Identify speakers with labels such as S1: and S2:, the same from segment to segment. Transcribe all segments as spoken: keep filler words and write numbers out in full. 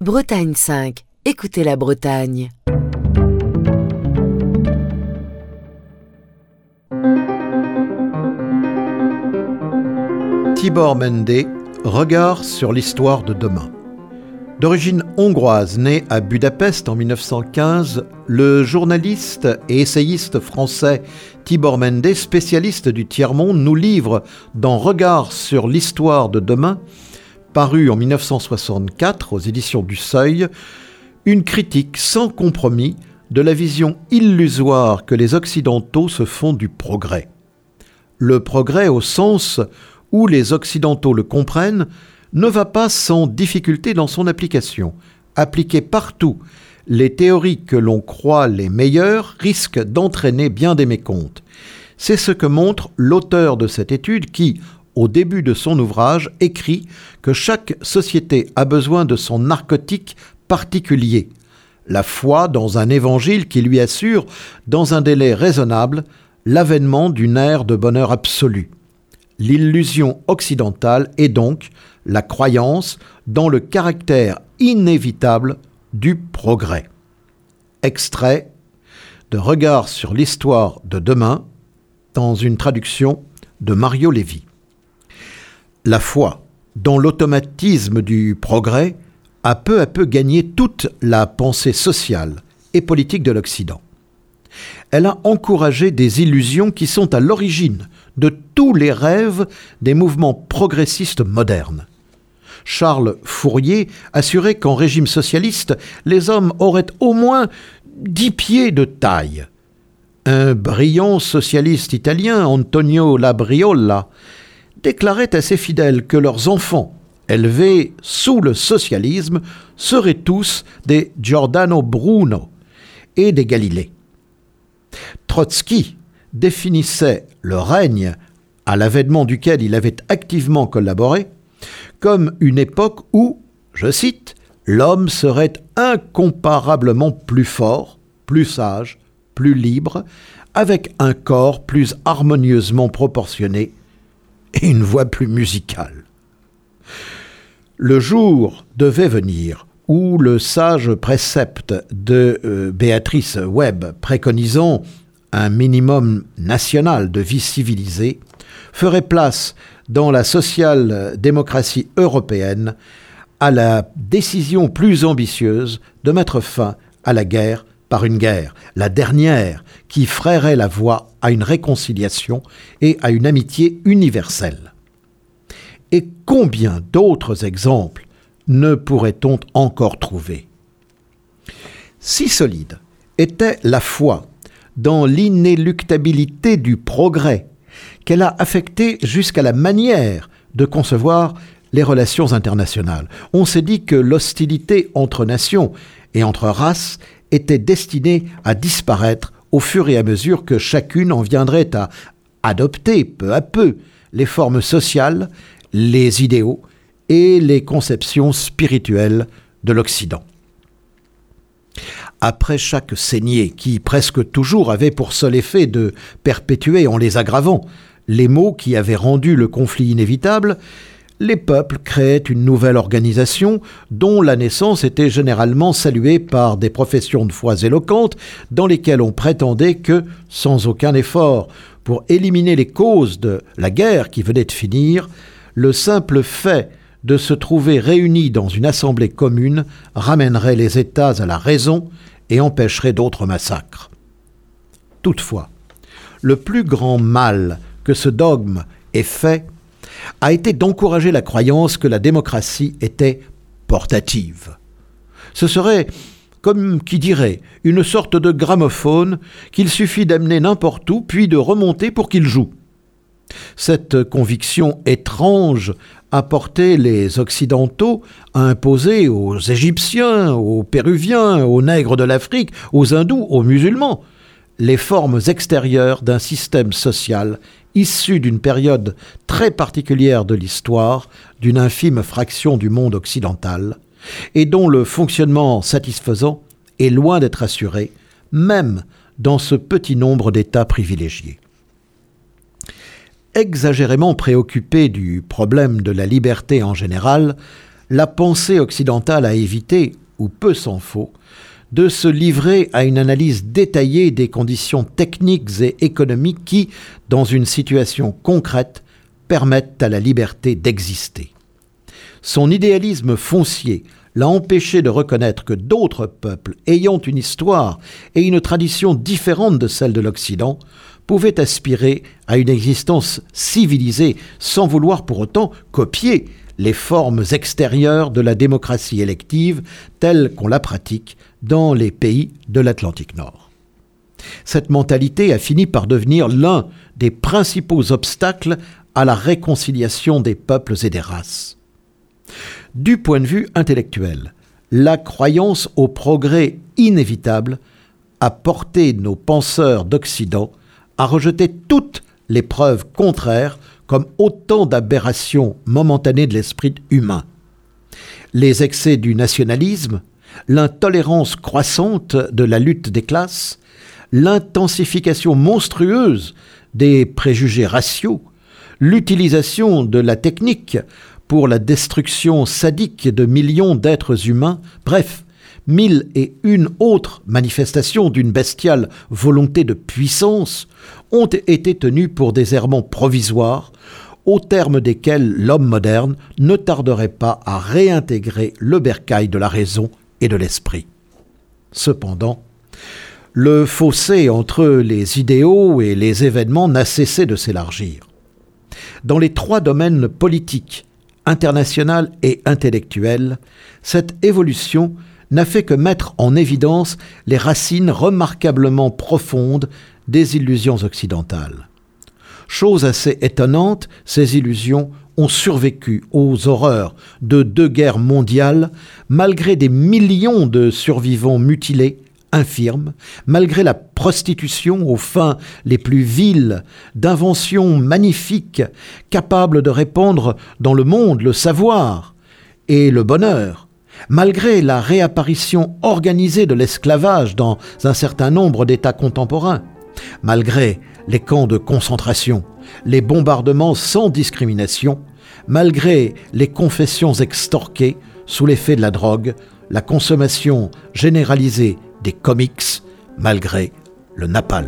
S1: Bretagne cinq. Écoutez la Bretagne.
S2: Tibor Mende, regard sur l'histoire de demain. D'origine hongroise, né à Budapest en mille neuf cent quinze, le journaliste et essayiste français Tibor Mende, spécialiste du tiers-monde, nous livre dans Regard sur l'histoire de demain, paru en mille neuf cent soixante-quatre aux éditions du Seuil, une critique sans compromis de la vision illusoire que les Occidentaux se font du progrès. Le progrès au sens où les Occidentaux le comprennent ne va pas sans difficulté dans son application. Appliquées partout, les théories que l'on croit les meilleures risquent d'entraîner bien des mécomptes. C'est ce que montre l'auteur de cette étude qui, au début de son ouvrage, écrit que chaque société a besoin de son narcotique particulier, la foi dans un évangile qui lui assure, dans un délai raisonnable, l'avènement d'une ère de bonheur absolu. L'illusion occidentale est donc la croyance dans le caractère inévitable du progrès. Extrait de Regard sur l'histoire de demain, dans une traduction de Mario Lévy. La foi dans l'automatisme du progrès a peu à peu gagné toute la pensée sociale et politique de l'Occident. Elle a encouragé des illusions qui sont à l'origine de tous les rêves des mouvements progressistes modernes. Charles Fourier assurait qu'en régime socialiste, les hommes auraient au moins dix pieds de taille. Un brillant socialiste italien, Antonio Labriola, déclarait à ses fidèles que leurs enfants, élevés sous le socialisme, seraient tous des Giordano Bruno et des Galilée. Trotsky définissait le règne, à l'avènement duquel il avait activement collaboré, comme une époque où, je cite, « l'homme serait incomparablement plus fort, plus sage, plus libre, avec un corps plus harmonieusement proportionné et une voix plus musicale. » Le jour devait venir où le sage précepte de euh, Béatrice Webb préconisant un minimum national de vie civilisée ferait place dans la social-démocratie européenne à la décision plus ambitieuse de mettre fin à la guerre par une guerre, la dernière qui frayerait la voie à une réconciliation et à une amitié universelle. Et combien d'autres exemples ne pourrait-on encore trouver ? Si solide était la foi dans l'inéluctabilité du progrès qu'elle a affecté jusqu'à la manière de concevoir les relations internationales. On s'est dit que l'hostilité entre nations et entre races était destinée à disparaître au fur et à mesure que chacune en viendrait à adopter peu à peu les formes sociales, les idéaux et les conceptions spirituelles de l'Occident. Après chaque saignée, qui presque toujours avait pour seul effet de perpétuer en les aggravant les maux qui avaient rendu le conflit inévitable, les peuples créaient une nouvelle organisation dont la naissance était généralement saluée par des professions de foi éloquentes dans lesquelles on prétendait que, sans aucun effort pour éliminer les causes de la guerre qui venait de finir, le simple fait de se trouver réunis dans une assemblée commune ramènerait les États à la raison et empêcherait d'autres massacres. Toutefois, le plus grand mal que ce dogme ait fait a été d'encourager la croyance que la démocratie était portative. Ce serait, comme qui dirait, une sorte de gramophone qu'il suffit d'amener n'importe où puis de remonter pour qu'il joue. Cette conviction étrange a porté les Occidentaux à imposer aux Égyptiens, aux Péruviens, aux nègres de l'Afrique, aux Hindous, aux musulmans, les formes extérieures d'un système social issu d'une période très particulière de l'histoire, d'une infime fraction du monde occidental, et dont le fonctionnement satisfaisant est loin d'être assuré, même dans ce petit nombre d'États privilégiés. Exagérément préoccupé du problème de la liberté en général, la pensée occidentale a évité, ou peu s'en faut, de se livrer à une analyse détaillée des conditions techniques et économiques qui, dans une situation concrète, permettent à la liberté d'exister. Son idéalisme foncier l'a empêché de reconnaître que d'autres peuples, ayant une histoire et une tradition différentes de celle de l'Occident, pouvaient aspirer à une existence civilisée sans vouloir pour autant copier les formes extérieures de la démocratie élective telle qu'on la pratique dans les pays de l'Atlantique Nord. Cette mentalité a fini par devenir l'un des principaux obstacles à la réconciliation des peuples et des races. Du point de vue intellectuel, la croyance au progrès inévitable a porté nos penseurs d'Occident à rejeter toutes les preuves contraires comme autant d'aberrations momentanées de l'esprit humain. Les excès du nationalisme, l'intolérance croissante de la lutte des classes, l'intensification monstrueuse des préjugés raciaux, l'utilisation de la technique pour la destruction sadique de millions d'êtres humains, bref, mille et une autres manifestations d'une bestiale volonté de puissance ont été tenues pour des errements provisoires, au terme desquels l'homme moderne ne tarderait pas à réintégrer le bercail de la raison et de l'esprit. Cependant, le fossé entre les idéaux et les événements n'a cessé de s'élargir. Dans les trois domaines politiques, international et intellectuel, cette évolution n'a fait que mettre en évidence les racines remarquablement profondes des illusions occidentales. Chose assez étonnante, ces illusions ont survécu aux horreurs de deux guerres mondiales, malgré des millions de survivants mutilés, infirmes, malgré la prostitution aux fins les plus viles, d'inventions magnifiques, capables de répandre dans le monde le savoir et le bonheur, malgré la réapparition organisée de l'esclavage dans un certain nombre d'États contemporains, malgré les camps de concentration, les bombardements sans discrimination, malgré les confessions extorquées sous l'effet de la drogue, la consommation généralisée des comics, malgré le napalm.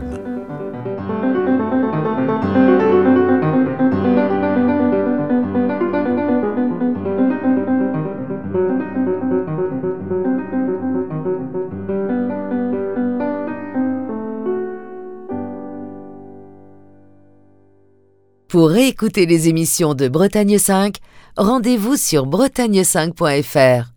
S1: Pour réécouter les émissions de Bretagne cinq, rendez-vous sur bretagne cinq point f r.